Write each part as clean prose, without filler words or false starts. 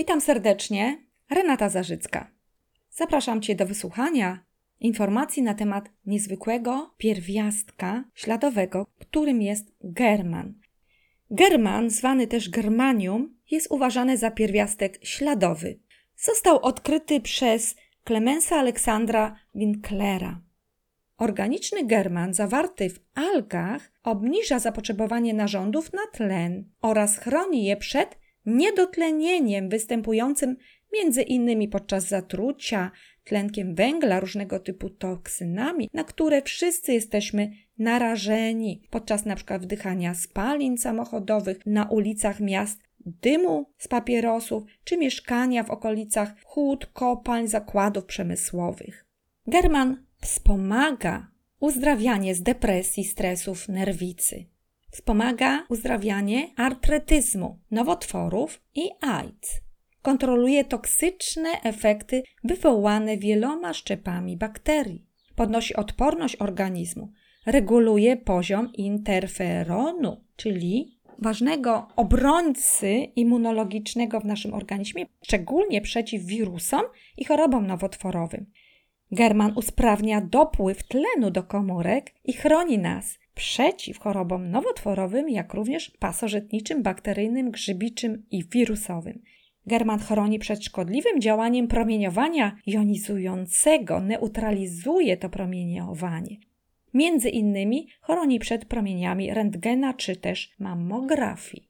Witam serdecznie, Renata Zarzycka. Zapraszam Cię do wysłuchania informacji na temat niezwykłego pierwiastka śladowego, którym jest german. German, zwany też germanium, jest uważany za pierwiastek śladowy. Został odkryty przez Clemensa Aleksandra Winklera. Organiczny german zawarty w algach obniża zapotrzebowanie narządów na tlen oraz chroni je przed niedotlenieniem występującym m.in. podczas zatrucia tlenkiem węgla, różnego typu toksynami, na które wszyscy jesteśmy narażeni podczas np. wdychania spalin samochodowych na ulicach miast, dymu z papierosów czy mieszkania w okolicach hut, kopalń, zakładów przemysłowych. German wspomaga uzdrawianie z depresji, stresów, nerwicy. Wspomaga uzdrawianie artretyzmu, nowotworów i AIDS. Kontroluje toksyczne efekty wywołane wieloma szczepami bakterii. Podnosi odporność organizmu. Reguluje poziom interferonu, czyli ważnego obrońcy immunologicznego w naszym organizmie, szczególnie przeciw wirusom i chorobom nowotworowym. German usprawnia dopływ tlenu do komórek i chroni nas przeciw chorobom nowotworowym, jak również pasożytniczym, bakteryjnym, grzybiczym i wirusowym. German chroni przed szkodliwym działaniem promieniowania jonizującego, neutralizuje to promieniowanie. Między innymi chroni przed promieniami rentgena czy też mammografii.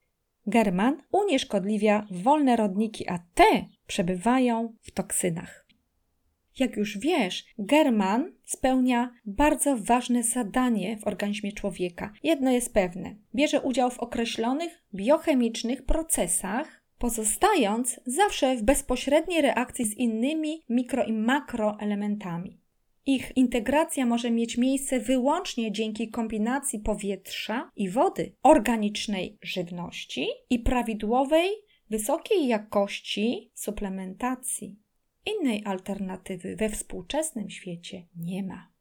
German unieszkodliwia wolne rodniki, a te przebywają w toksynach. Jak już wiesz, german spełnia bardzo ważne zadanie w organizmie człowieka. Jedno jest pewne. Bierze udział w określonych biochemicznych procesach, pozostając zawsze w bezpośredniej reakcji z innymi mikro- i makroelementami. Ich integracja może mieć miejsce wyłącznie dzięki kombinacji powietrza i wody, organicznej żywności i prawidłowej, wysokiej jakości suplementacji. Innej alternatywy we współczesnym świecie nie ma.